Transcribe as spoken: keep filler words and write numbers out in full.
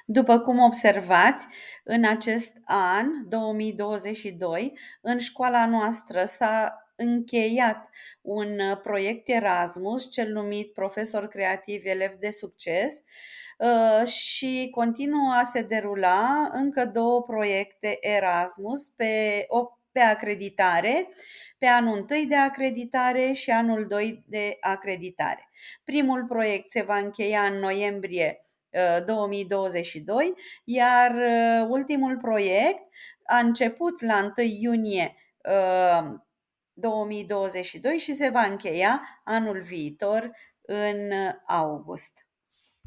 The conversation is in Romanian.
După cum observați, în acest an, două mii douăzeci și doi, în școala noastră s-a încheiat un proiect Erasmus, cel numit Profesor Creativ, Elev de Succes, și continuă a se derula încă două proiecte Erasmus pe, pe acreditare, pe anul întâi de acreditare și anul doi de acreditare. Primul proiect se va încheia în noiembrie două mii douăzeci și doi, iar ultimul proiect a început la întâi iunie două mii douăzeci și doi și se va încheia anul viitor în august.